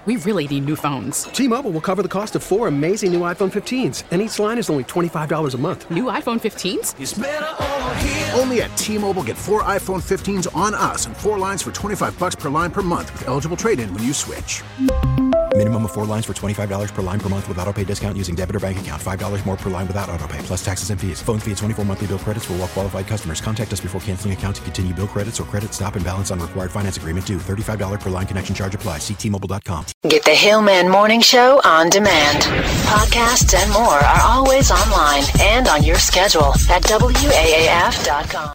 We really need new phones. T-Mobile will cover the cost of 4 amazing new iPhone 15s, and each line is only $25 a month. New iPhone 15s? It's better over here. Only at T-Mobile, get 4 iPhone 15s on us and 4 lines for $25 per line per month with eligible trade-in when you switch. Minimum of 4 lines for $25 per line per month with autopay discount using debit or bank account. $5 more per line without autopay, plus taxes and fees. Phone fee at 24 monthly bill credits for well-qualified customers. Contact us before canceling account to continue bill credits or credit stop and balance on required finance agreement due. $35 per line connection charge applies. See T-Mobile.com. Get the Hillman Morning Show on demand. Podcasts and more are always online and on your schedule at WAAF.com.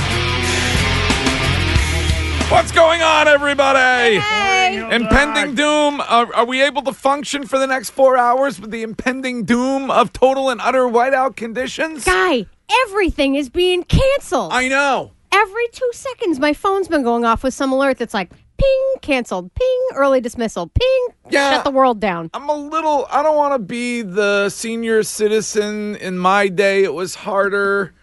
What's going on, everybody? Hey. Impending doom. Are we able to function for the next 4 hours with the impending doom of total and utter whiteout conditions? Guy, everything is being canceled. I know. Every 2 seconds, my phone's been going off with some alert that's like, ping, canceled, ping, early dismissal, ping, shut the world down. I don't want to be the senior citizen. In my day, it was hardo.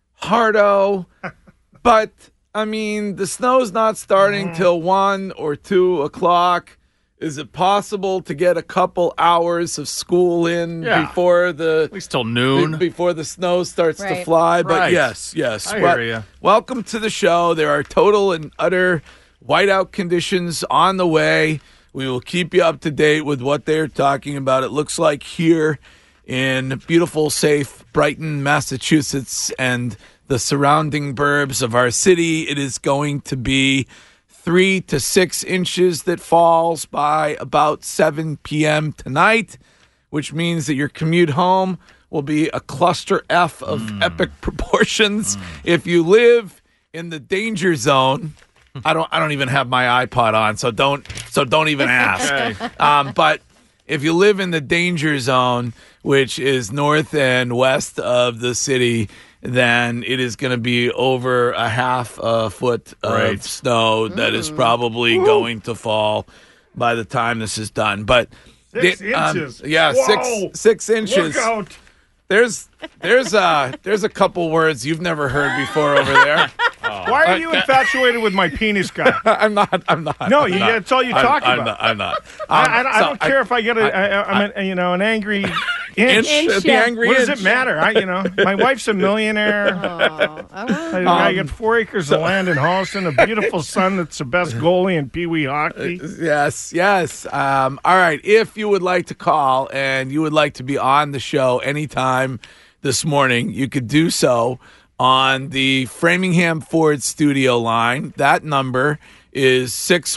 But, I mean, the snow's not starting till 1 or 2 o'clock. Is it possible to get a couple hours of school in before at least till noon before the snow starts to fly? But yes. I hear you. Welcome to the show. There are total and utter whiteout conditions on the way. We will keep you up to date with what they're talking about. It looks like here in beautiful, safe Brighton, Massachusetts, and the surrounding burbs of our city, it is going to be 3 to 6 inches that falls by about 7 p.m. tonight, which means that your commute home will be a cluster F of epic proportions. If you live in the danger zone, I don't even have my iPod on, so don't even ask. But if you live in the danger zone, which is north and west of the city, then it is going to be over a half a foot of snow that is probably going to fall by the time this is done. But 6 inches. Yeah, Whoa. 6 inches. Look out. There's a couple words you've never heard before over there. Why are you infatuated with my penis, guy? I'm not. No, that's all you talk about. I'm not. I don't care if I get an angry inch. The angry what inch. does it matter? My wife's a millionaire. I got 4 acres of land in Holliston, a beautiful son that's the best goalie in Pee Wee hockey. Yes. All right. If you would like to call and you would like to be on the show anytime this morning, you could do so on the Framingham Ford studio line. That number is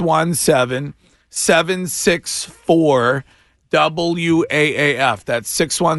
617-764-WAAF. That's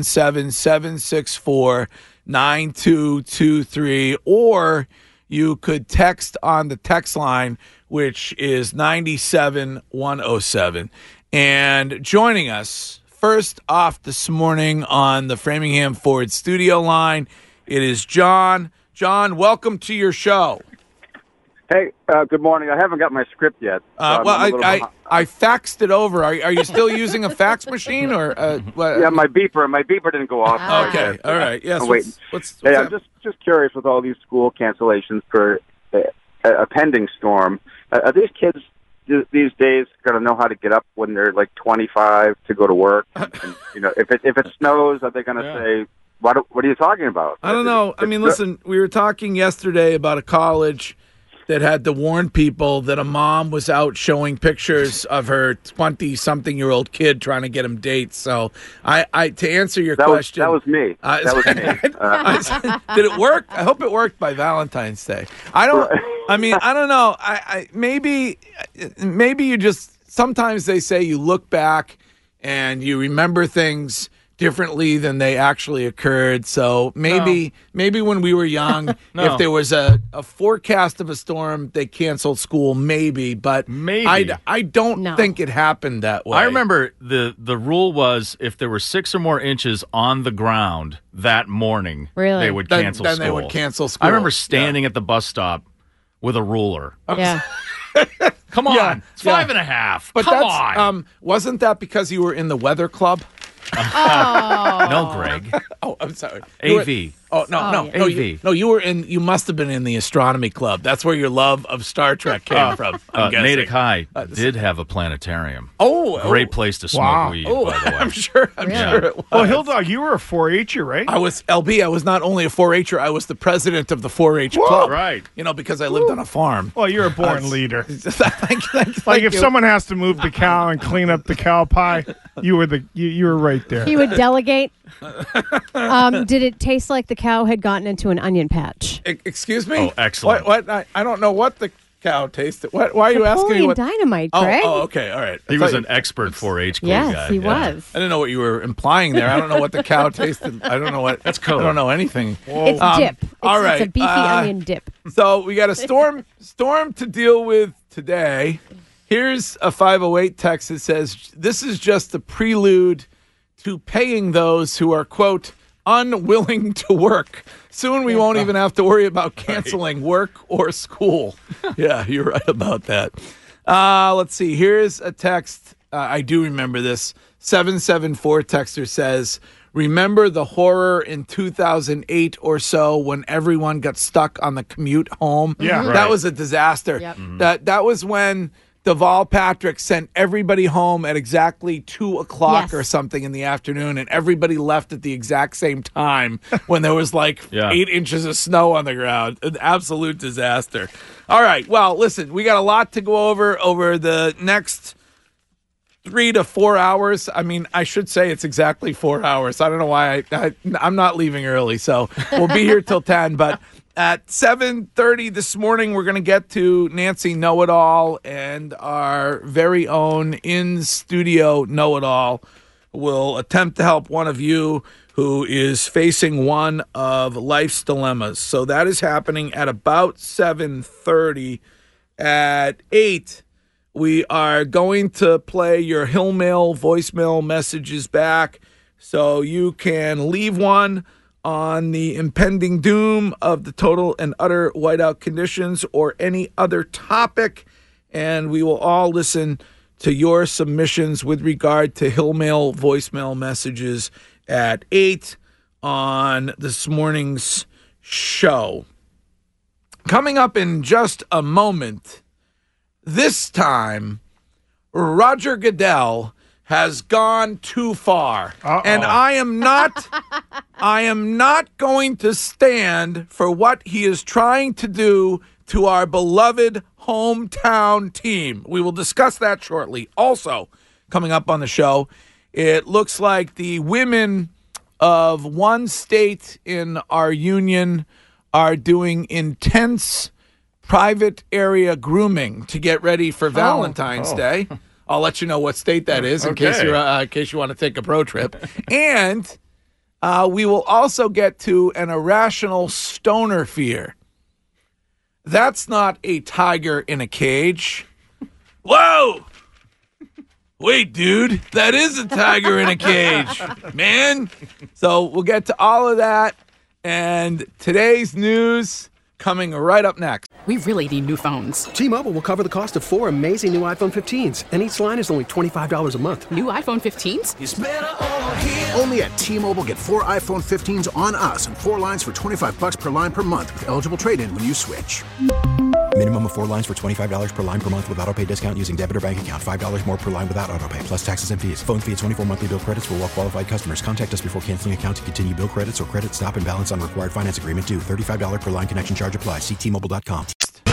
617-764-9223. Or you could text on the text line, which is 97107. And joining us first off this morning on the Framingham Ford studio line, it is John. John, welcome to your show. Hey, good morning. I haven't got my script yet. I faxed it over. Are you still using a fax machine or? Yeah, my beeper didn't go off. Okay, all right. Yes. What's I'm just curious with all these school cancellations for a pending storm. Are these kids these days going to know how to get up when they're like 25 to go to work? And, if it snows, are they going to say? What are you talking about? I don't know. I mean, listen, we were talking yesterday about a college that had to warn people that a mom was out showing pictures of her 20-something-year-old kid trying to get him dates. So, to answer your question, that was me. That was me. Did it work? I hope it worked by Valentine's Day. I don't know. Maybe you just sometimes they say you look back and you remember things differently than they actually occurred. So maybe when we were young, if there was a forecast of a storm, they canceled school, but I don't think it happened that way. I remember the rule was if there were 6 or more inches on the ground that morning, they would cancel school. Then they would cancel school. I remember standing at the bus stop with a ruler. Yeah. Come on. It's 5.5. But Come on. Wasn't that because you were in the weather club? Oh. No, Greg. Oh, I'm sorry. AV. Oh no, you must have been in the astronomy club. That's where your love of Star Trek came from. Natick High did have a planetarium. Great place to smoke weed. By the way, I'm sure it was. Well, Hill Dog, you were a 4-H-er, right? I was LB. I was not only a 4-H'er. I was the president of the 4-H club. Right. Because I lived on a farm. Well, you're a born leader. Thank if someone has to move the cow and clean up the cow pie, you were right there. He would delegate. Did it taste like the cow had gotten into an onion patch? Excuse me? Oh, excellent. What? I don't know what the cow tasted. Why are you asking me what? Dynamite, Greg. Oh, okay, all right. He was an expert 4-H club guy. Yes, he was. I didn't know what you were implying there. I don't know what the cow tasted. I don't know what. That's code. I don't know anything. It's dip. All right. It's a beefy onion dip. So we got a storm to deal with today. Here's a 508 text that says, this is just the prelude to paying those who are, quote, unwilling to work. Soon we won't even have to worry about canceling work or school. Yeah, you're right about that. Let's see. Here's a text. I do remember this. 774 texter says, remember the horror in 2008 or so when everyone got stuck on the commute home? Yeah. That was a disaster. Yep. That was when Deval Patrick sent everybody home at exactly 2:00 or something in the afternoon, and everybody left at the exact same time when there was 8 inches of snow on the ground. An absolute disaster. All right. Well, listen, we got a lot to go over the next 3 to 4 hours. I mean, I should say it's exactly 4 hours. I don't know why I'm not leaving early, so we'll be here till 10, but at 7:30 this morning, we're going to get to Nancy Know-It-All, and our very own in-studio Know-It-All will attempt to help one of you who is facing one of life's dilemmas. So that is happening at about 7:30. At 8, we are going to play your Hill Mail voicemail messages back, so you can leave one on the impending doom of the total and utter whiteout conditions or any other topic, and we will all listen to your submissions with regard to Hill Mail voicemail messages at 8 on this morning's show. Coming up in just a moment, this time, Roger Goodell has gone too far. And I am not going to stand for what he is trying to do to our beloved hometown team. We will discuss that shortly. Also, coming up on the show, it looks like the women of one state in our union are doing intense private area grooming to get ready for Valentine's Day. I'll let you know what state that is in case you want to take a pro trip. And we will also get to an irrational stoner fear. That's not a tiger in a cage. Whoa! Wait, dude, that is a tiger in a cage, man. So we'll get to all of that and today's news coming right up next. We really need new phones. T-Mobile will cover the cost of 4 amazing new iPhone 15s, and each line is only $25 a month. New iPhone 15s? It's better over here. Only at T-Mobile, get 4 iPhone 15s on us and 4 lines for $25 per line per month with eligible trade-in when you switch. Minimum of 4 lines for $25 per line per month with autopay discount using debit or bank account. $5 more per line without autopay, plus taxes and fees. Phone fee at 24 monthly bill credits for well-qualified customers. Contact us before canceling account to continue bill credits or credit stop and balance on required finance agreement due. $35 per line connection charge applies. See T-Mobile.com.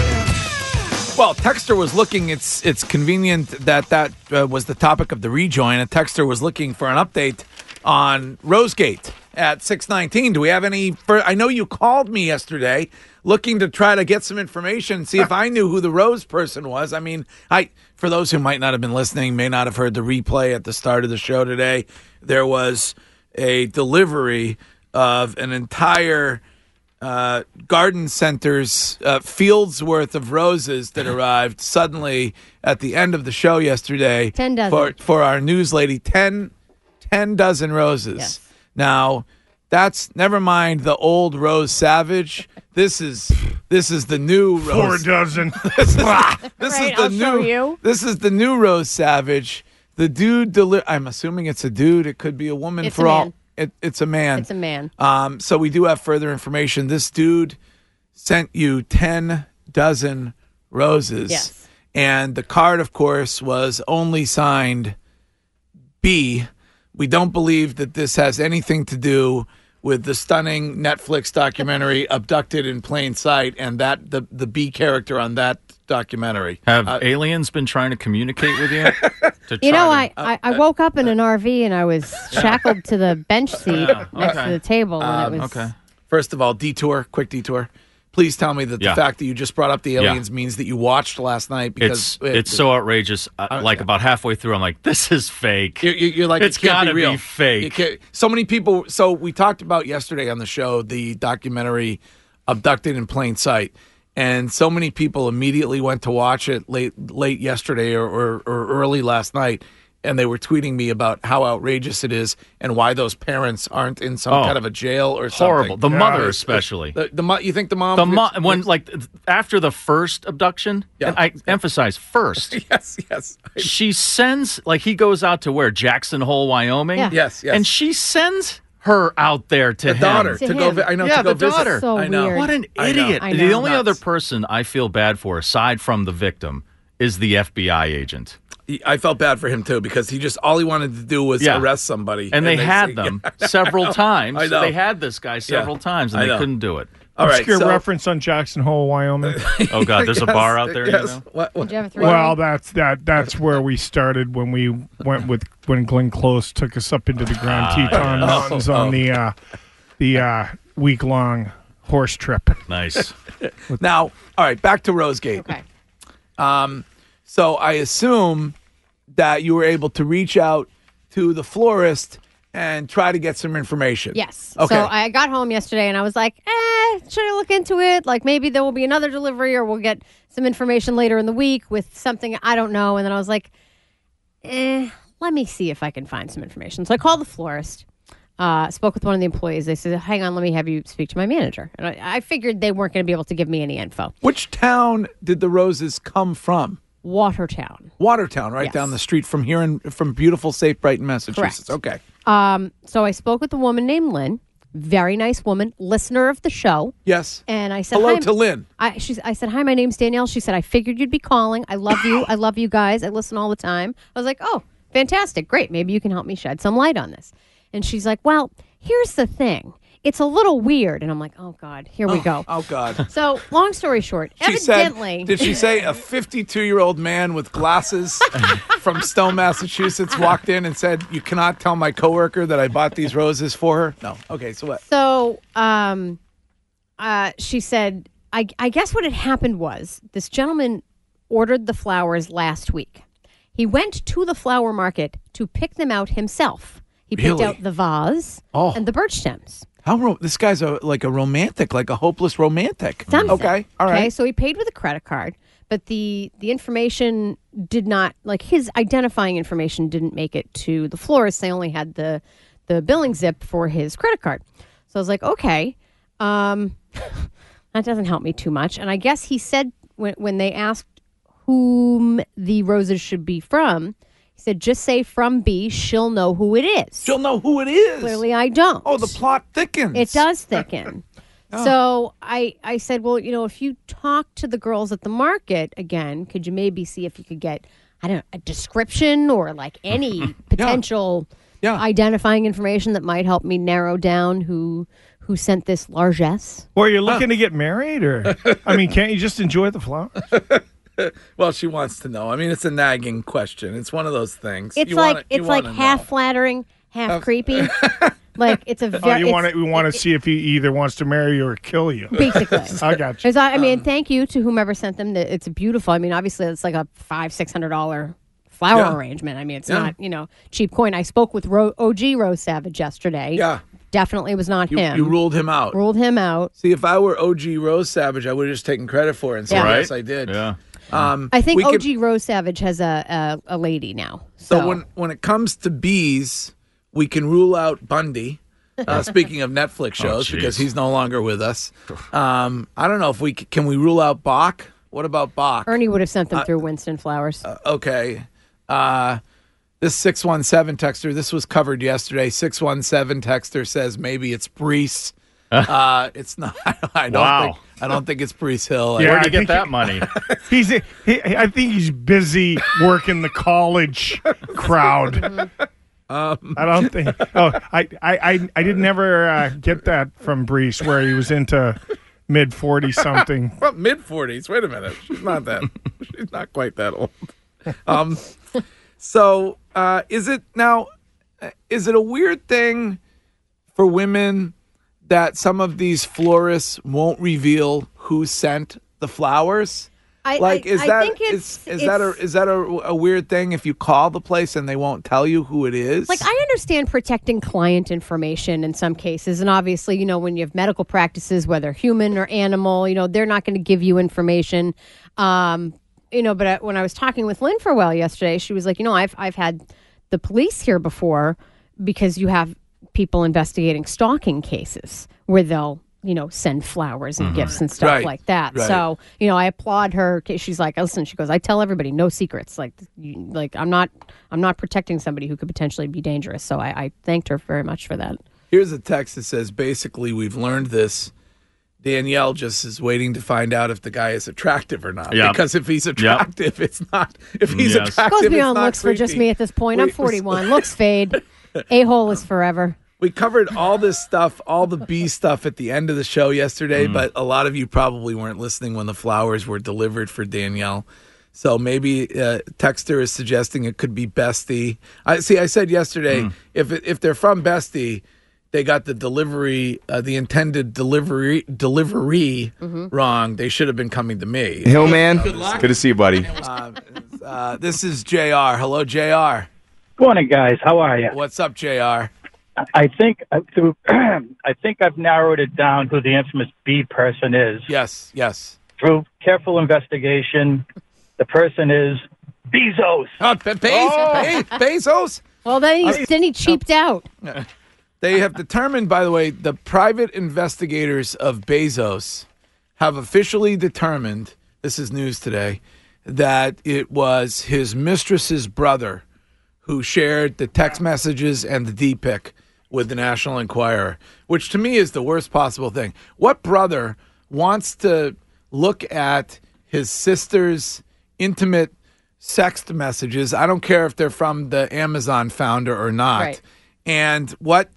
Well, Texter was looking, it's convenient that was the topic of the rejoin. A Texter was looking for an update on Rosegate at 6:19. Do we have any? I know you called me yesterday looking to try to get some information, see if I knew who the Rose person was. I mean, for those who might not have been listening, may not have heard the replay at the start of the show today, there was a delivery of an entire garden center's fields worth of roses that arrived suddenly at the end of the show yesterday. 10 dozen. For our news lady, 10 dozen roses. Yes. Now, that's never mind the old Rose Savage. This is the new Rose. 4 dozen. This is I'll show you. This is the new Rose Savage. The dude I'm assuming it's a dude. It could be a woman It's for a all. man. It's a man. It's a man. So we do have further information. This dude sent you 10 dozen roses. Yes. And the card, of course, was only signed B. We don't believe that this has anything to do with the stunning Netflix documentary Abducted in Plain Sight and that the B character on that documentary. Have aliens been trying to communicate with you? I woke up in an RV and I was shackled to the bench seat next to the table. And it was, Okay. First of all, quick detour. Please tell me that the fact that you just brought up the aliens means that you watched last night. Because it's so outrageous. About halfway through, I'm like, this is fake. You're like, it's it can't gotta be real. be fake. So many people. So we talked about yesterday on the show the documentary Abducted in Plain Sight, and so many people immediately went to watch it late yesterday or early last night. And they were tweeting me about how outrageous it is and why those parents aren't in some kind of a jail or something. Horrible. The mother especially. You think the mom? When after the first abduction, and I emphasize first. yes. She sends, he goes out to where? Jackson Hole, Wyoming? Yeah. Yes. And she sends her out there to the daughter to go. him. I know. Yeah, to go the visit. daughter. So I know. weird. What an idiot. I know. The only Nuts. other person I feel bad for, aside from the victim, is the FBI agent. I felt bad for him too because all he wanted to do was arrest somebody, and they had them several times. I know. They had this guy several times, and they couldn't do it. All right, Obscure reference on Jackson Hole, Wyoming. Oh God, there's a bar out there. Yes. Did you have a three? Well, that's where we started when we went when Glenn Close took us up into the Grand Teton Mountains on the week-long horse trip. Nice. Now, all right, back to Rosegate. Okay. So I assume that you were able to reach out to the florist and try to get some information. Yes. Okay. So I got home yesterday and I was like, should I look into it? Maybe there will be another delivery or we'll get some information later in the week with something I don't know. And then I was like, let me see if I can find some information. So I called the florist, spoke with one of the employees. They said, hang on, let me have you speak to my manager. And I figured they weren't going to be able to give me any info. Which town did the roses come from? Watertown, right Yes. down the street from here, from beautiful, safe Brighton, Massachusetts. Correct. Okay. So I spoke with a woman named Lynn, very nice woman, listener of the show. Yes. And I said, hello hi, to Lynn. I said, hi, my name's Danielle. She said, I figured you'd be calling. I love you. I love you guys. I listen all the time. I was like, oh, fantastic. Great. Maybe you can help me shed some light on this. And she's like, well, here's the thing. It's a little weird. And I'm like, oh, God, here we go. Oh, God. So long story short, evidently. Did she say a 52-year-old man with glasses from Stone, Massachusetts walked in and said, you cannot tell my coworker that I bought these roses for her? No. Okay, so what? So she said, I guess what had happened was this gentleman ordered the flowers last week. He went to the flower market to pick them out himself. He picked Really? out the vase and the birch stems. This guy's like a romantic, like a hopeless romantic. Something. Okay, all right. Okay, so he paid with a credit card, but the information did not, his identifying information didn't make it to the florist. They only had the billing zip for his credit card. So I was like, okay, that doesn't help me too much. And I guess he said when they asked whom the roses should be from, he said, just say from B, she'll know who it is. She'll know who it is. Clearly I don't. Oh, the plot thickens. It does thicken. So I said, well, if you talk to the girls at the market again, could you maybe see if you could get, a description or any potential identifying information that might help me narrow down who sent this largesse? Or you're looking to get married, or can't you just enjoy the flowers? Well, she wants to know. It's a nagging question. It's one of those things. It's half flattering, half creepy. It's a very. We want to see if he either wants to marry you or kill you. Basically, I got you. Thank you to whomever sent them. It's beautiful. Obviously, it's like a $500-600 flower arrangement. It's not cheap coin. I spoke with OG Rose Savage yesterday. Yeah. Definitely was not him. You ruled him out. Ruled him out. See, if I were OG Rose Savage, I would have just taken credit for it and said, yes, I did. Yeah. I think OG Rose Savage has a lady now. So when it comes to bees, we can rule out Bundy. Speaking of Netflix shows, because he's no longer with us. I don't know if can we rule out Bach? What about Bach? Ernie would have sent them through Winston Flowers. Okay. This 617 texter, this was covered yesterday. 617 texter says maybe it's Brees. It's not. I don't think it's Brees Hill. Where'd you get that money? I think he's busy working the college crowd. I don't think. Oh, I didn't ever get that from Brees, where he was into mid 40 something. Well, mid 40s. Wait a minute. She's not that. She's not quite that old. So is it a weird thing for women that some of these florists won't reveal who sent the flowers? Is that a weird thing if you call the place and they won't tell you who it is? Like, I understand protecting client information in some cases, and obviously, when you have medical practices, whether human or animal, they're not going to give you information. But when I was talking with Lynn for a while yesterday, she was like, I've had the police here before because you have people investigating stalking cases where they'll send flowers and gifts and stuff like that. Right. So, I applaud her. She's like, listen, she goes, I tell everybody, no secrets. Like I'm not protecting somebody who could potentially be dangerous. So I thanked her very much for that. Here's a text that says, basically, we've learned this. Danielle just is waiting to find out if the guy is attractive or not. Yep. Because if he's attractive, it's not. If he's Yes. attractive, Goes beyond it's not looks for just creepy. me at this point. I'm 41. Looks fade. A-hole is forever. We covered all this stuff, all the bee stuff at the end of the show yesterday, but a lot of you probably weren't listening when the flowers were delivered for Danielle. So maybe Texter is suggesting it could be Bestie. I said yesterday, if they're from Bestie, they got the delivery, the intended delivery wrong. They should have been coming to me. Hillman, good to see you, buddy. This is JR. Hello, JR. Good morning, guys. How are you? What's up, JR? I think I've narrowed it down who the infamous B person is. Yes. Through careful investigation, the person is Bezos. Bezos? Well, then he cheaped out. They have determined, by the way, the private investigators of Bezos have officially determined, this is news today, that it was his mistress's brother who shared the text messages and the D-pic with the National Enquirer, which to me is the worst possible thing. What brother wants to look at his sister's intimate sext messages? I don't care if they're from the Amazon founder or not. Right. And what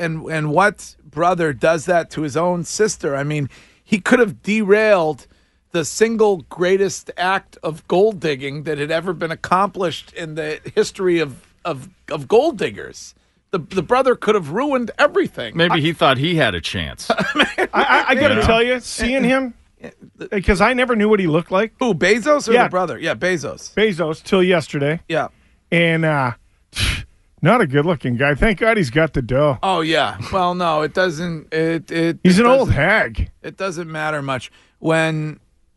brother does that to his own sister? I mean, he could have derailed the single greatest act of gold digging that had ever been accomplished in the history of gold diggers. The brother could have ruined everything. Maybe he thought he had a chance. I got to tell you, seeing him, because I never knew what he looked like. Who, Bezos or Yeah. the brother? Yeah, Bezos. Bezos, till yesterday. Yeah. And not a good-looking guy. Thank God he's got the dough. Oh, yeah. Well, no, it doesn't. He's an old hag. It doesn't matter much. When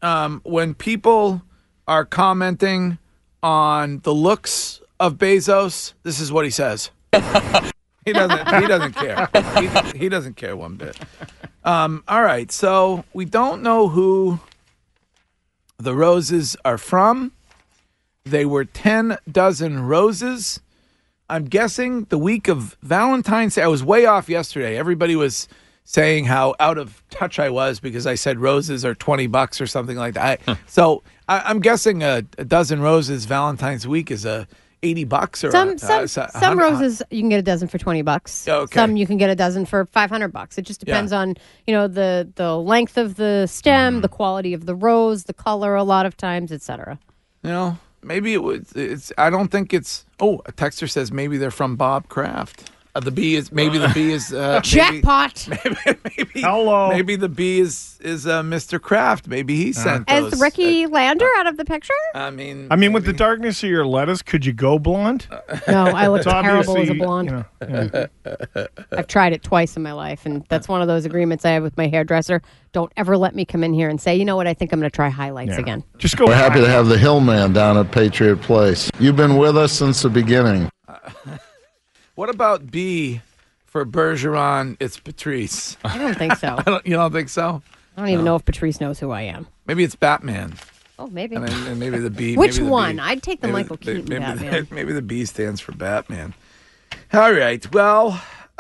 people are commenting on the looks of Bezos, this is what he says. He doesn't care. He doesn't care one bit. All right, so we don't know who the roses are from. They were 10 dozen roses. I'm guessing the week of Valentine's Day. I was way off yesterday. Everybody was saying how out of touch I was because I said roses are $20 or something like that. So I'm guessing a dozen roses Valentine's week is $80 or some roses you can get a dozen for $20. Okay. Some you can get a dozen for $500. It just depends on the length of the stem, the quality of the rose, the color. A lot of times, etc. Maybe it's. I don't think it's. Oh, a texter says maybe they're from Bob Kraft. The bee is jackpot. Maybe hello. Maybe the bee is Mr. Kraft. Maybe he sent those. Is Ricky Lander out of the picture? I mean, with the darkness of your lettuce, could you go blonde? No, I look It's terrible as a obviously, blonde. yeah. I've tried it twice in my life, and that's one of those agreements I have with my hairdresser. Don't ever let me come in here and say, you know what, I think I'm going to try highlights again. Just go. We're happy to have the Hillman down at Patriot Place. You've been with us since the beginning. What about B for Bergeron? It's Patrice. I don't think so. You don't think so? I don't even know if Patrice knows who I am. Maybe it's Batman. Oh, maybe. And maybe the B. Which maybe the one? B. I'd take the Michael Keaton Batman. Maybe the B stands for Batman. All right. Well,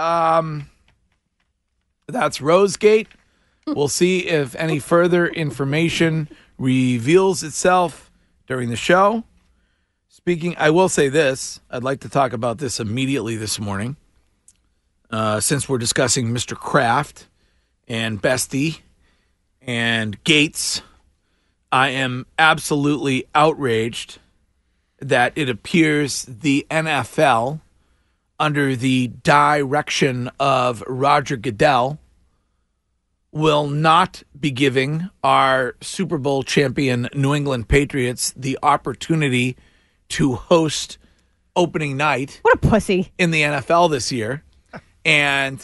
that's Rosegate. We'll see if any further information reveals itself during the show. I will say this. I'd like to talk about this immediately this morning, since we're discussing Mr. Kraft and Bestie and Gates. I am absolutely outraged that it appears the NFL, under the direction of Roger Goodell, will not be giving our Super Bowl champion New England Patriots the opportunity to host opening night. What a pussy. In the NFL this year. And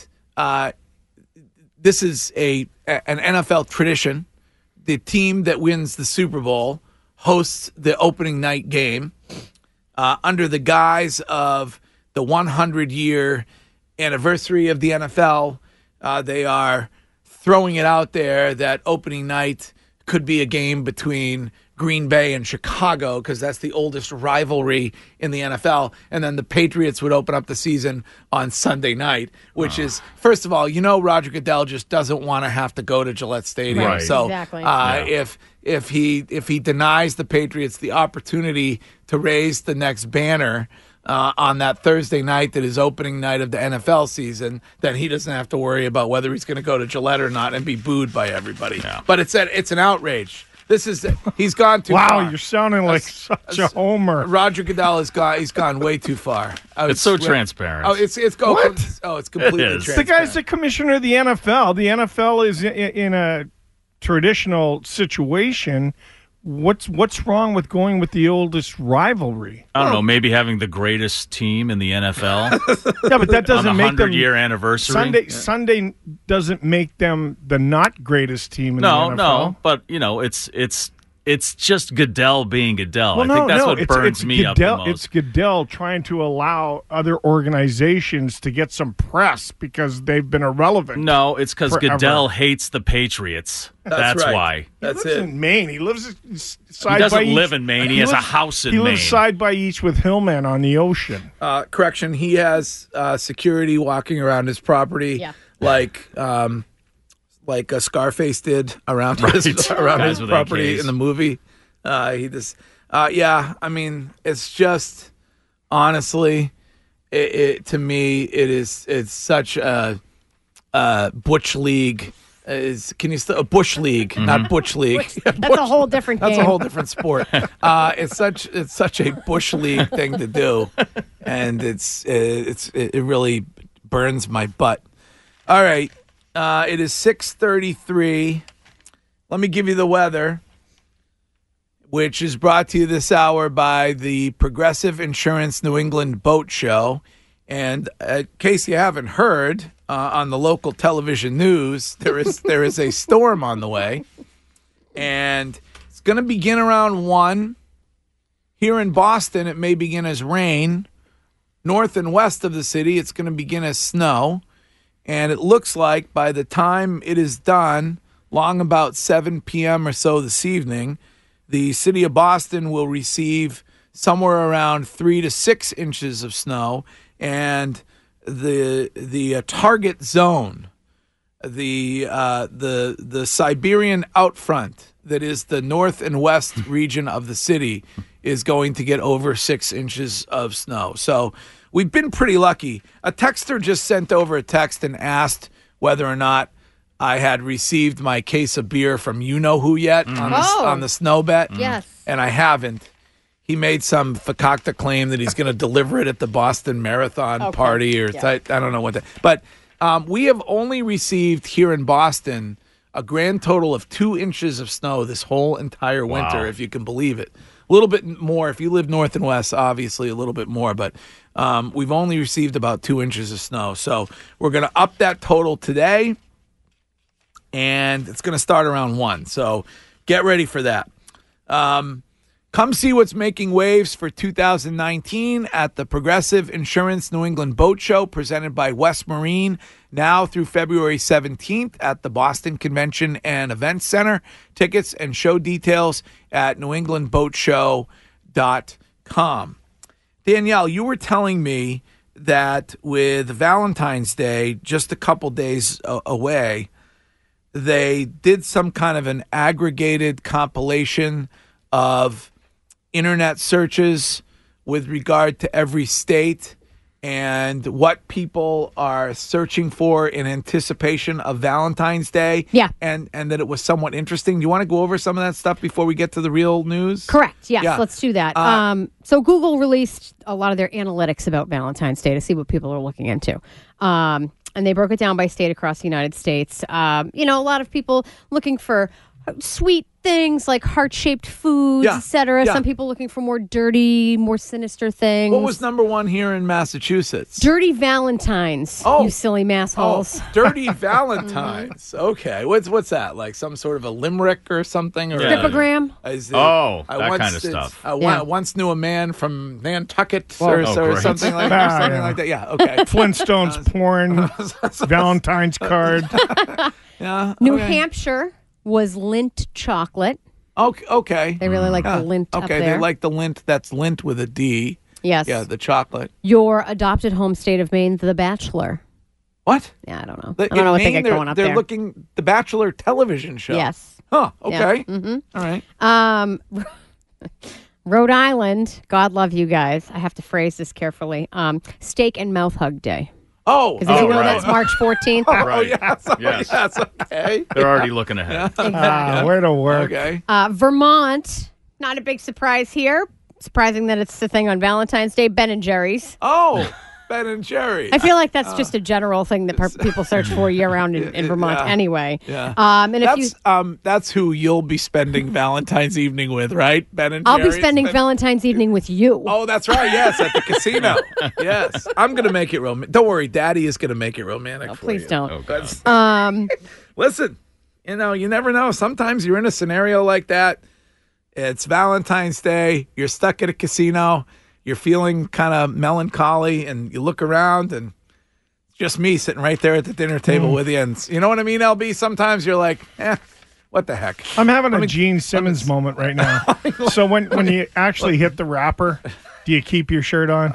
this is an NFL tradition. The team that wins the Super Bowl hosts the opening night game under the guise of the 100-year anniversary of the NFL. They are throwing it out there that opening night could be a game between Green Bay and Chicago because that's the oldest rivalry in the NFL. And then the Patriots would open up the season on Sunday night, which is, first of all, Roger Goodell just doesn't want to have to go to Gillette Stadium. Right. So Exactly. if he denies the Patriots the opportunity to raise the next banner on that Thursday night that is opening night of the NFL season, then he doesn't have to worry about whether he's going to go to Gillette or not and be booed by everybody. Yeah. But it's an outrage. He's gone too far. Wow, you're sounding like such a homer. Roger Goodell he's gone way too far. It's so transparent. Oh, it's completely transparent. The guy's the commissioner of the NFL. The NFL is in a traditional situation. What's wrong with going with the oldest rivalry? I don't know. Maybe having the greatest team in the NFL. Yeah, but that doesn't on the make them 100-year anniversary. Sunday doesn't make them the not greatest team in the NFL. No, but it's just Goodell being Goodell. I think that's what burns me up the most. It's Goodell trying to allow other organizations to get some press because they've been irrelevant. No, it's because Goodell hates the Patriots. That's right. why. He lives in Maine. He lives side He doesn't by live each. in Maine. He has a house in He Maine. lives side by each with Hillman on the ocean. Correction, he has security walking around his property like a Scarface did around his property in the movie. I mean, it's just honestly, to me, it's such a Butch League. A Bush League, not Butch League? That's a whole different game. That's a whole different sport. It's such a Bush League thing to do, and it really burns my butt. All right. It is 6:33. Let me give you the weather, which is brought to you this hour by the Progressive Insurance New England Boat Show. And in case you haven't heard, on the local television news, there is a storm on the way, and it's going to begin around 1. Here in Boston, it may begin as rain. North and west of the city, it's going to begin as snow. And it looks like by the time it is done, long about 7 p.m. or so this evening, the city of Boston will receive somewhere around 3 to 6 inches of snow. And the target zone, the Siberian outfront that is the north and west region of the city is going to get over 6 inches of snow. So we've been pretty lucky. A texter just sent over a text and asked whether or not I had received my case of beer from you-know-who yet on the snow bet. Yes. And I haven't. He made some fakakta claim that he's going to deliver it at the Boston Marathon party or I don't know what that. But we have only received here in Boston a grand total of 2 inches of snow this whole entire winter, if you can believe it. A little bit more. If you live north and west, obviously a little bit more. But we've only received about 2 inches of snow. So we're going to up that total today, and it's going to start around 1. So get ready for that. Come see what's making waves for 2019 at the Progressive Insurance New England Boat Show presented by West Marine now through February 17th at the Boston Convention and Events Center. Tickets and show details at newenglandboatshow.com. Danielle, you were telling me that with Valentine's Day just a couple days away, they did some kind of an aggregated compilation of internet searches with regard to every state and what people are searching for in anticipation of Valentine's Day. Yeah. And that it was somewhat interesting. Do you want to go over some of that stuff before we get to the real news? Correct. Yes, Yeah. let's do that. So Google released a lot of their analytics about Valentine's Day to see what people are looking into. And they broke it down by state across the United States. A lot of people looking for sweet things like heart-shaped foods, etc. Yeah. Some people looking for more dirty, more sinister things. What was number one here in Massachusetts? Dirty Valentines, you silly massholes. Dirty Valentines. Okay. What's that? Like some sort of a limerick or something? Or Stripogram? That kind of stuff. I once knew a man from Nantucket Whoa. or something like that. Yeah, okay. Flintstones porn, Valentine's card. New Hampshire was Lindt chocolate. Okay. They really like the Lindt up there. They like the Lindt. That's Lindt with a D. Yes. Yeah, the chocolate. Your adopted home state of Maine, The Bachelor. What? Yeah, I don't know. I don't know what they get going up there. They're looking the Bachelor television show. Yes. Huh. Okay. Yeah. Mm-hmm. All right. Rhode Island, God love you guys. I have to phrase this carefully. Steak and Mouth Hug Day. Oh, because you know that's March 14th. Yes, okay. They're already looking ahead. Where to work. Okay. Vermont, not a big surprise here. Surprising that it's the thing on Valentine's Day. Ben and Jerry's. Oh, Ben and Jerry's. I feel like that's just a general thing that people search for year-round in Vermont anyway. Yeah. And that's who you'll be spending Valentine's evening with, right? Ben and Jerry's. I'll be spending Valentine's evening with you. Oh, that's right. Yes, at the casino. Yes. I'm going to make it romantic. Don't worry. Daddy is going to make it romantic for please you. don't. Listen, you never know. Sometimes you're in a scenario like that. It's Valentine's Day. You're stuck at a casino. You're feeling kind of melancholy, and you look around, and it's just me sitting right there at the dinner table with you. And you know what I mean, LB? Sometimes you're like, what the heck? I'm having a Gene Simmons moment right now. So when you actually hit the wrapper, do you keep your shirt on?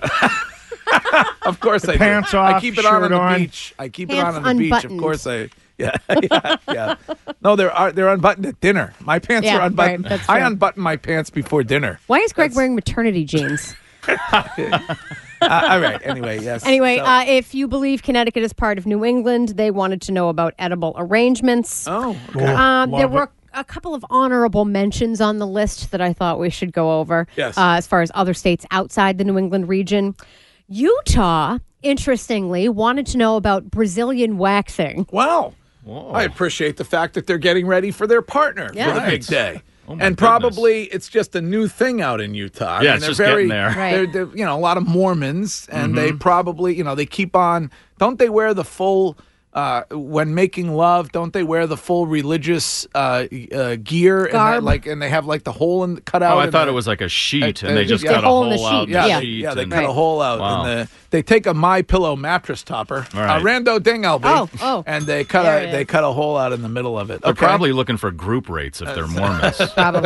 Of course I do. Pants off, I keep it on the shirt beach. I keep it Pants on the beach. Of unbuttoned. course I. Yeah. No, they're unbuttoned at dinner. My pants are unbuttoned. Right, that's I true. unbutton my pants before dinner. Why is Greg wearing maternity jeans? All right. Anyway, yes. Anyway, So- if you believe Connecticut is part of New England, they wanted to know about edible arrangements. Oh, there were a couple of honorable mentions on the list that I thought we should go over. Yes. As far as other states outside the New England region. Utah, interestingly, wanted to know about Brazilian waxing. Wow. I appreciate the fact that they're getting ready for their partner for the big day. Oh, my And probably it's just a new thing out in Utah. Yeah, it's just getting there. Right. They're a lot of Mormons, and they probably, they keep on. Don't they wear the full? When making love, don't they wear the full religious gear and they have like the hole cut out? Oh, I thought it was like a sheet, and they just cut a hole in hole the out. sheet. The Yeah. sheet Yeah, they and- cut a hole out. Wow. And they take a MyPillow mattress topper, Right. Rando Ding LB, Oh. and they cut There it they is. cut a hole out in the middle of it. They're Okay. probably looking for group rates if they're Mormons.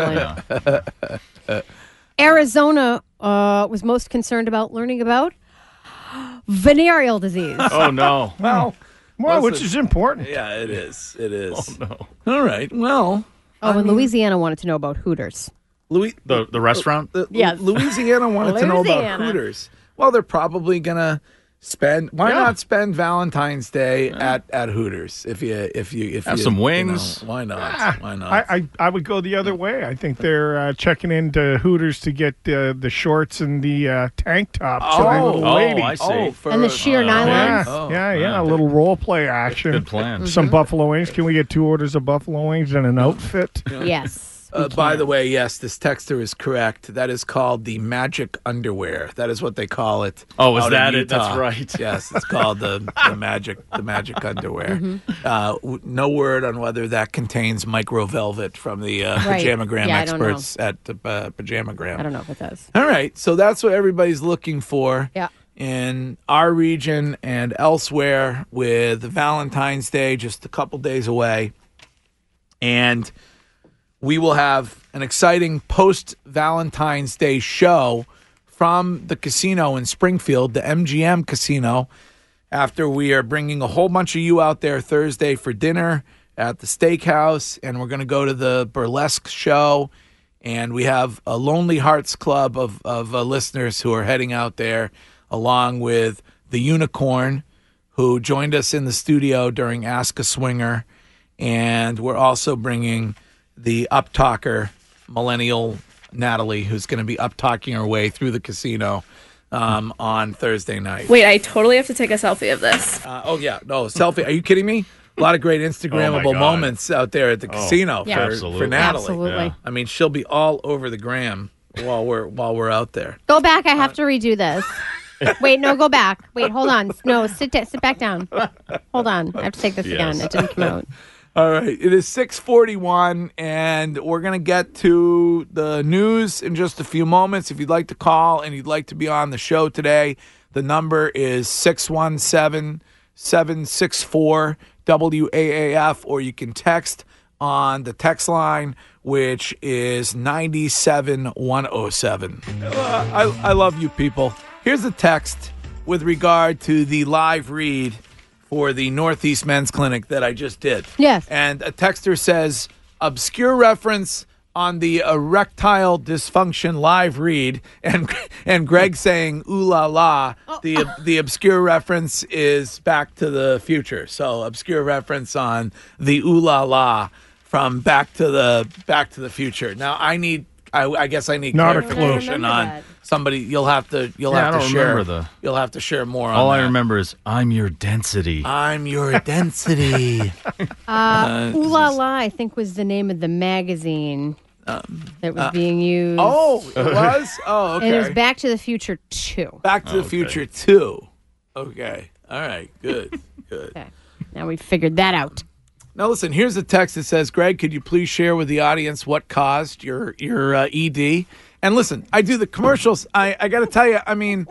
Probably. Arizona was most concerned about learning about venereal disease. Oh, no. Well, which is important. Yeah, it is. It is. Oh, no. All right. Well, and Louisiana wanted to know about Hooters. The restaurant? Yes. Louisiana wanted to know about Louisiana. Hooters. Well, they're probably gonna spend. Why not spend Valentine's Day at Hooters if you Have some wings. why not? Why not? I would go the other way. I think they're checking into Hooters to get the shorts and the tank tops for the little ladies. I see. And the sheer nylons. Yeah, a little role play action. Good plan. Some buffalo wings. Can we get 2 orders of buffalo wings and an outfit? Yes. By the way, yes, this texter is correct. That is called the magic underwear. That is what they call it. Oh, is out that in it? That's Utah. right. Yes, it's called the magic underwear. No word on whether that contains micro velvet from the Pajamagram experts at Pajamagram. I don't know if it does. All right, so that's what everybody's looking for. Yeah. In our region and elsewhere, with Valentine's Day just a couple days away. And we will have an exciting post-Valentine's Day show from the casino in Springfield, the MGM Casino, after we are bringing a whole bunch of you out there Thursday for dinner at the steakhouse, and we're going to go to the burlesque show. And we have a Lonely Hearts Club of listeners who are heading out there, along with the Unicorn, who joined us in the studio during Ask a Swinger. And we're also bringing the up-talker, millennial Natalie, who's going to be up-talking her way through the casino on Thursday night. Wait, I totally have to take a selfie of this. Selfie. Are you kidding me? A lot of great Instagrammable moments out there at the casino for Natalie. Absolutely. Yeah. I mean, she'll be all over the gram while we're out there. Go back. I have to redo this. Wait, no, go back. Wait, hold on. No, sit back down. Hold on. I have to take this again. It didn't come out. All right. It is 6:41, and we're going to get to the news in just a few moments. If you'd like to call and you'd like to be on the show today, the number is 617-764-WAAF, or you can text on the text line, which is 97107. I love you people. Here's a text with regard to the live read for the Northeast Men's Clinic that I just did. Yes. And a texter says, obscure reference on the erectile dysfunction live read, and Greg saying, ooh la la. The obscure reference is Back to the Future. So obscure reference on the ooh la la from Back to the Future. Now I guess I need Not a clarification on somebody. You'll have to share. You'll have to share more on All that. I remember is I'm your density. I'm your density. Ooh La La, I think, was the name of the magazine that was being used. Oh, it was? Oh, okay. And it was Back to the Future 2. Back to the Future 2. Okay. All right. Good. Okay. Now we figured that out. Now, listen, here's a text that says, Greg, could you please share with the audience what caused your ED? And listen, I do the commercials. I got to tell you, I mean,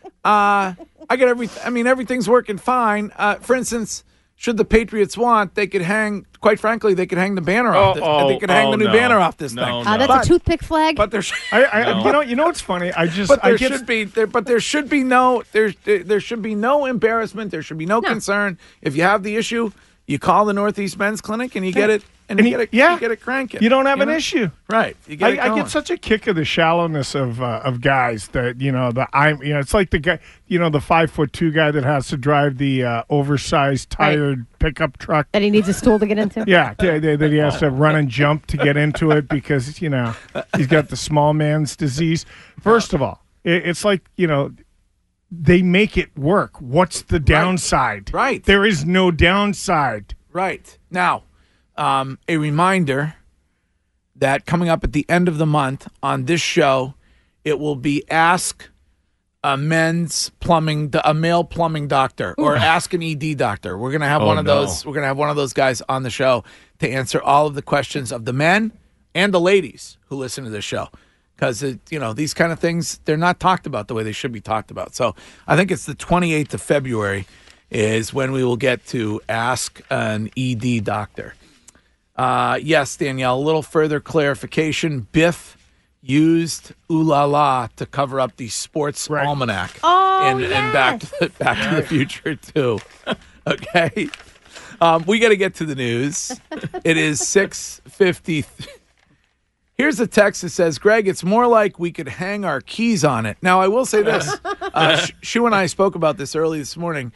everything's working fine. For instance, should the Patriots want, they could hang, quite frankly, they could hang the banner off this. They could hang the new banner off this thing. That's a toothpick flag. But there you know what's funny? there should be no embarrassment. There should be no concern. If you have the issue, you call the Northeast Men's Clinic and you get it. And you get it cranking. You don't have an issue, right? You get it going. I get such a kick of the shallowness of guys that it's like the guy, the 5'2" guy that has to drive the oversized tired pickup truck that he needs a stool to get into. Yeah, that he has to run and jump to get into it because he's got the small man's disease. First of all, it's like they make it work. What's the downside? Right. There is no downside. Right now. A reminder that coming up at the end of the month on this show, it will be Ask a male plumbing doctor or Ask an ED doctor. We're gonna have one of those. We're gonna have one of those guys on the show to answer all of the questions of the men and the ladies who listen to this show, because these kind of things, they're not talked about the way they should be talked about. So I think it's the 28th of February is when we will get to Ask an ED doctor. Yes, Danielle, a little further clarification. Biff used Ooh La La to cover up the sports almanac in Back to the Future 2. Okay. We got to get to the news. It is 6:50. Here's a text that says, Greg, it's more like we could hang our keys on it. Now, I will say this. Shu and I spoke about this early this morning.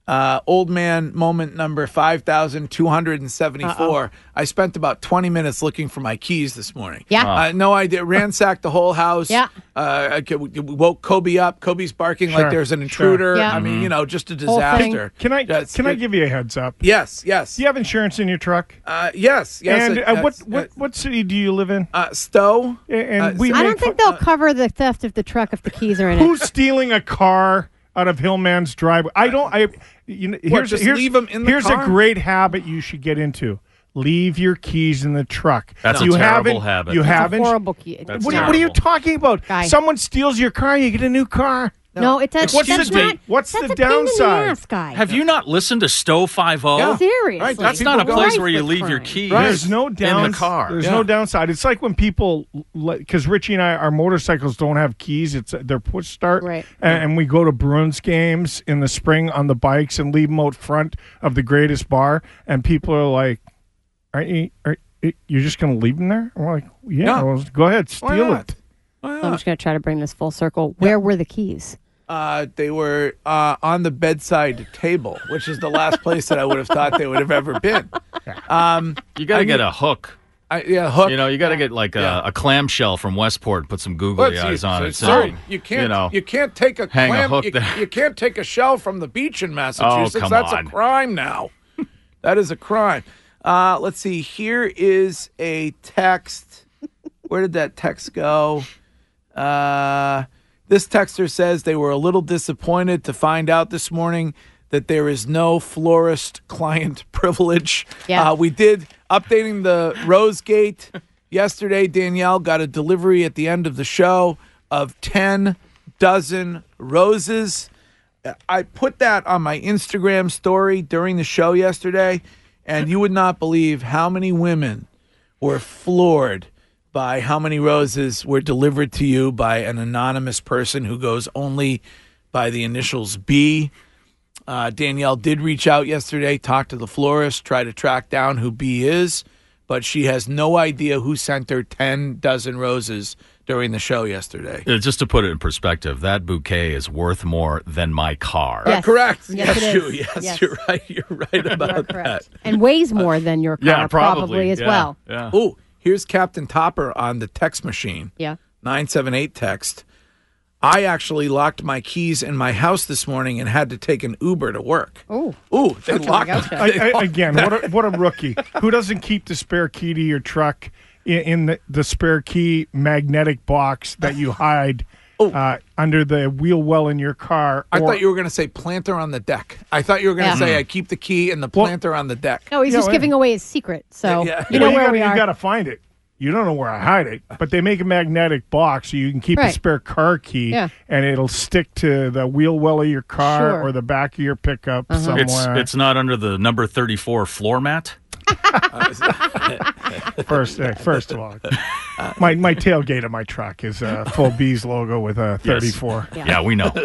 Old man moment number 5,274. I spent about 20 minutes looking for my keys this morning. Yeah. No idea. Ransacked the whole house. Yeah. Woke Kobe up. Kobe's barking like there's an intruder. Yeah. I mean, just a disaster. Can I give you a heads up? Yes. Do you have insurance in your truck? Yes. And what city do you live in? Stowe. And I don't think they'll cover the theft of the truck if the keys are in it. Who's stealing a car out of Hillman's driveway? Here's leave them in the here's car? a great habit you should get into. Leave your keys in the truck. That's a terrible habit. You It's a haven't. horrible key. What are you talking about? Guy. Someone steals your car, you get a new car. No, it doesn't. What's That's the not. what's that's the a pain in downside? the ass, guy. Have you not listened to Stowe 5-0? Seriously. Right, That's not a place where you Rife leave with your crime. keys There's no in the car. There's no downside. It's like when people, because Richie and I, our motorcycles don't have keys. They're push start, Right. And we go to Bruins games in the spring on the bikes and leave them out front of the Greatest Bar, and people are like, "You're just going to leave them there?" And we're like, "Yeah, well, go ahead, steal it." So I'm just going to try to bring this full circle. Where were the keys? They were on the bedside table, which is the last place that I would have thought they would have ever been. You got to get a hook. Hook. You got to get like a clamshell from Westport. Put some googly eyes on it. Sorry, you can't. You can't take a hang clam. a hook you, there. you can't take a shell from the beach in Massachusetts. come That's on. a crime now. That is a crime. Let's see. Here is a text. Where did that text go? This texter says they were a little disappointed to find out this morning that there is no florist client privilege. Yeah. We did updating the Rose Gate yesterday. Danielle got a delivery at the end of the show of 10 dozen roses. I put that on my Instagram story during the show yesterday, and you would not believe how many women were floored by how many roses were delivered to you by an anonymous person who goes only by the initials B. Danielle did reach out yesterday, talk to the florist, try to track down who B is, but she has no idea who sent her 10 dozen roses during the show yesterday. Just to put it in perspective, that bouquet is worth more than my car. Yes. Correct. Yes, it is. Yes, you're right. You're right about that. And weighs more than your car, Yeah, probably. as Yeah, well. Yeah. Oh, here's Captain Topper on the text machine. Yeah. 978 text. I actually locked my keys in my house this morning and had to take an Uber to work. Oh. Ooh, they locked them. Again, what a rookie. Who doesn't keep the spare key to your truck in the spare key magnetic box that you hide under the wheel well in your car? I thought you were going to say planter on the deck. I thought you were going to say I keep the key in the planter on the deck. No, he's just giving away his secret. So you know Well, where we are. You got to find it. You don't know where I hide it, but they make a magnetic box so you can keep a Right. spare car key, and it'll stick to the wheel well of your car Sure. or the back of your pickup somewhere. It's not under the number 34 floor mat. First of all, my tailgate of my truck is a full B's logo with a 34. Yeah, we know.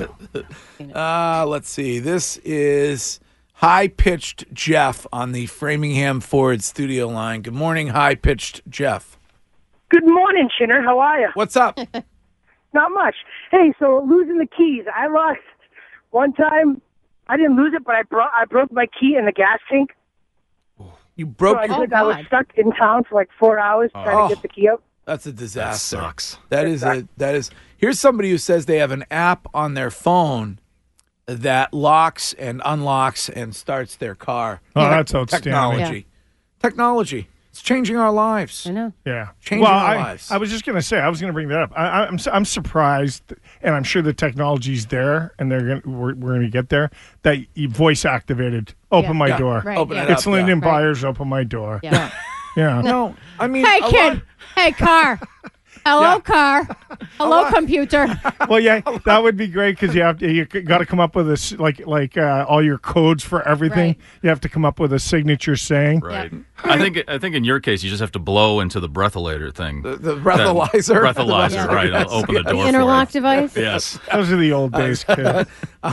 Let's see. This is high-pitched Jeff on the Framingham Ford studio line. Good morning, high-pitched Jeff. Good morning, Shinner. How are you? What's up? Not much. Hey, so losing the keys. I lost one time. I didn't lose it, but I broke my key in the gas tank. You broke So I was stuck in town for like 4 hours trying to get the key out. That's a disaster. That sucks. That is. Here's somebody who says they have an app on their phone that locks and unlocks and starts their car. Oh, that's outstanding. Technology. It's changing our lives. I know. Yeah. Changing our lives. I was just going to say, I was going to bring that up. I'm surprised, and I'm sure the technology's there, and we're going to get there, that you voice activated, open my door. Right, Open it It's up, Lyndon yeah. Byers, open my door. Yeah. Yeah. No, I mean, Hey, kid. Hey, car. Hello, car. Hello, computer. Well, yeah, that would be great because you got to come up with all your codes for everything. Right. You have to come up with a signature saying. Right. I think in your case you just have to blow into the breathalyzer thing. The breathalyzer. Breathalyzer, right? It'll open the door. The interlock for you. device. Yes. Those are the old days, kid.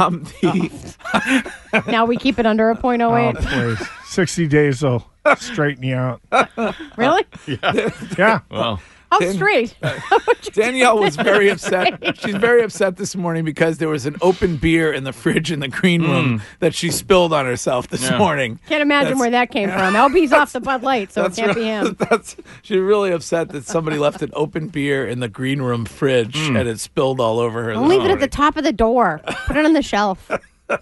Now we keep it under a .08. Oh, please. 60 days will straighten you out. Really? Yeah. Yeah. Well. How straight? Danielle was very upset. She's very upset this morning because there was an open beer in the fridge in the green room that she spilled on herself this morning. Can't imagine where that came from. LB's off the Bud Light, so it can't be him. She's really upset that somebody left an open beer in the green room fridge and it spilled all over her. Don't leave it at the top of the door. Put it on the shelf.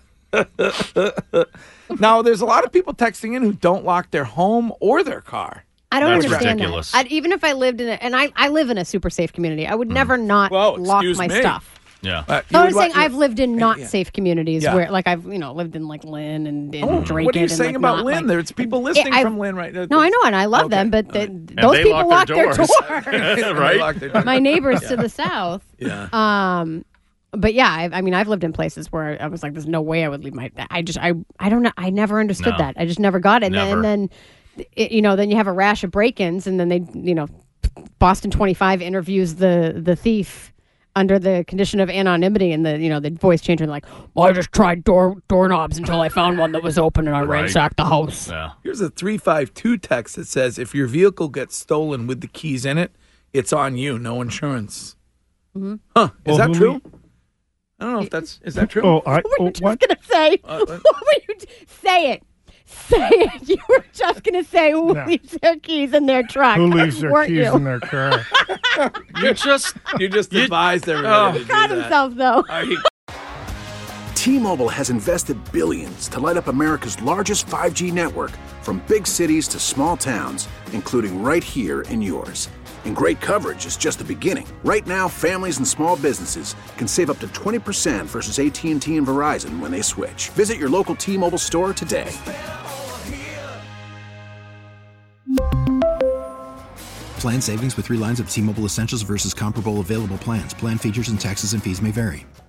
Now, there's a lot of people texting in who don't lock their home or their car. I don't That's understand ridiculous. that. Even if I lived in and I live in a super safe community, I would never not lock my stuff. Yeah. No, I'm saying I've lived in not safe communities where, like, I've lived in like Lynn and Drake. What are you saying about Lynn? There's people listening from Lynn right now. No, I know, and I love them, but those people lock their doors. Right? My neighbors to the south. Yeah. But yeah, I mean, I've lived in places where I was like, "There's no way I would leave my." I don't know. I never understood that. I just never got it. And then, then you have a rash of break-ins, and then they, Boston 25 interviews the thief under the condition of anonymity, and the voice changer like, "Well, I just tried doorknobs until I found one that was open, and I ransacked the house." Yeah. Here's a 352 text that says, "If your vehicle gets stolen with the keys in it, it's on you. No insurance." Mm-hmm. Huh? Is that true? I don't know if is that true? What were you just gonna say? What were you? Say it. Say it. You were just gonna say who leaves their keys in their truck. Who leaves their Weren't keys you? in their car? You just advised everybody to do Got that. himself though. T-Mobile has invested billions to light up America's largest 5G network, from big cities to small towns, including right here in yours. And great coverage is just the beginning. Right now, families and small businesses can save up to 20% versus AT&T and Verizon when they switch. Visit your local T-Mobile store today. Plan savings with 3 lines of T-Mobile Essentials versus comparable available plans. Plan features and taxes and fees may vary.